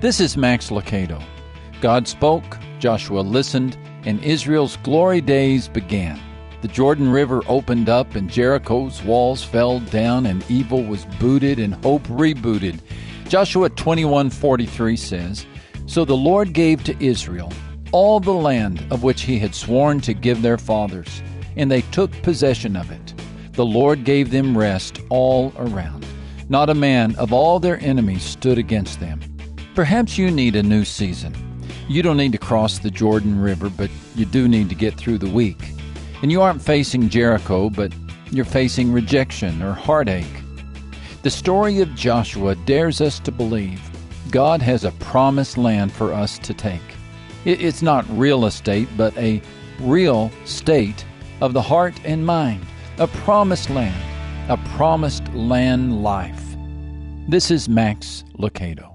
This is Max Lucado. God spoke, Joshua listened, and Israel's glory days began. The Jordan River opened up, and Jericho's walls fell down, and evil was booted, and hope rebooted. Joshua 21:43 says, "So the Lord gave to Israel all the land of which he had sworn to give their fathers, and they took possession of it. The Lord gave them rest all around. Not a man of all their enemies stood against them." Perhaps you need a new season. You don't need to cross the Jordan River, but you do need to get through the week. And you aren't facing Jericho, but you're facing rejection or heartache. The story of Joshua dares us to believe God has a promised land for us to take. It's not real estate, but a real state of the heart and mind, a promised land life. This is Max Lucado.